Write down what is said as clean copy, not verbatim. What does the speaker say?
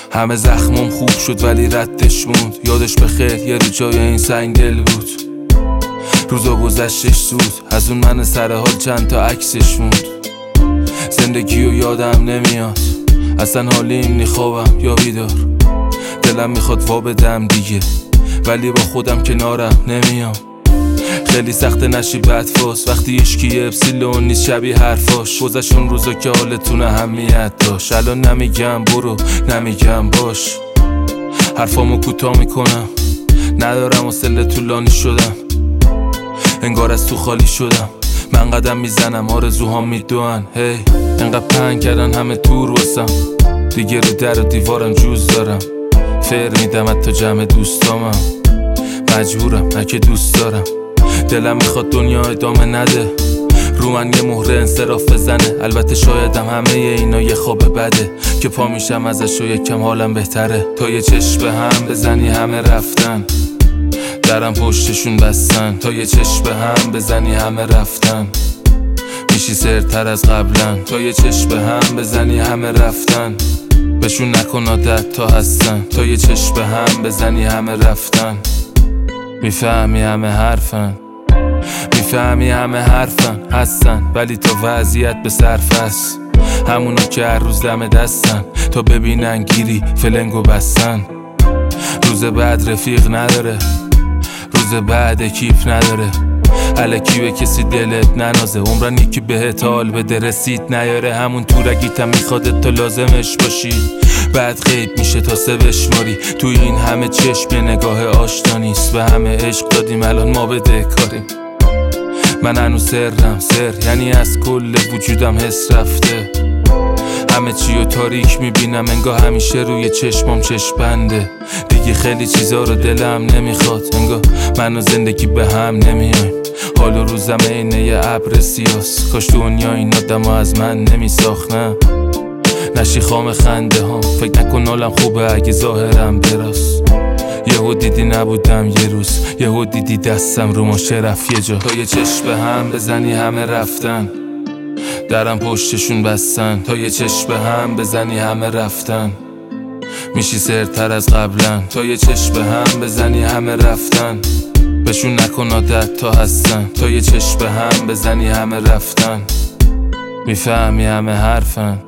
همه زخمم خوب شد ولی ردش موند. یادش بخیر یه رو جای این سنگل بود. روزا گذشتش زود، از اون من سر حال چند تا عکسش موند. زندگیو یادم نمیاد، اصلا حالیم نی خوابم یا بیدار. دلم میخواد وا بدم دیگه، ولی با خودم کنارم نمیام. خیلی سخته نشی بدفاس وقتی اشکی اپسیلون نیست شبیه حرفاش. گذشت اون روزا که حالتون اهمیت داشت. الان نمیگم برو، نمیگم باش، حرفامو کوتاه میکنم. ندارم حوصله طولانی شدم، انگار از تو خالی شدم. من قدم میزنم آرزوهام میدوئن. هی انقدر پهن کردن همه دور واسم، دیگه رو در و دیوارم جوز دارم. فر میدم حتی جمع دوستامم، مجبورم نه که دوست دارم. دلم میخواد دنیا ادامه نده، رو من یه مهره انصراف بزنه. البته شایدم همه اینا یه خواب بده که پا میشم ازش و یکم حالم بهتره. تا یه چشم به هم بزنی همه رفتن، درم پشتشون بستن. تا یه چشم به هم بزنی همه رفتن، میشی سرتر از قبلن. تا یه چشم به هم بزنی همه رفتن، بهشون نکن عادت تا هستن. تا یه چشم به هم بزنی همه رفتن، میفهمی همه حرفن. میفهمی همه حرفن هستن، ولی تا وضعیت به صرف است. همونا که هر روز دم دستن، تا ببینن گیری فلنگو بستن. روز بعد رفیق نداره، روز بعد کیف نداره. الکی به کسی دلت ننازه، عمرن یکی بهت حال بده رسید نیاره. همون تورگیتم میخواد تو لازمش باشی، بعد غیب میشه تا سه بشماری. تو این همه چشم یه نگاه آشنا نیست، به همه عشق دادیم الان ما بده کاریم. من هنوز سرم سر، یعنی از کل وجودم حس رفته. همه چیو تاریک میبینم، انگار همیشه روی چشمام چشم بنده. دیگه خیلی چیزا رو دلم نمیخواد، انگار من و زندگی به هم نمیایم. حال و روزم اینه یه ابر سیاس، کاش دنیا این آدمو از من نمیساختم. نشی خام خنده هم، فکر نکن حالم خوبه اگه ظاهرم دراست. یهو دیدی نبودم یه روز، یهو دیدی دستم رو ماشه رفت یه جا. تا یه چشم به هم بزنی همه رفتن، درم پشتشون بستن. تا یه چشم به هم بزنی همه رفتن، میشی سرتر از قبلن. تا یه چشم به هم بزنی همه رفتن، بهشون نکن عادت تا هستن. تا یه چشم به هم بزنی همه رفتن، میفهمی همه حرفن.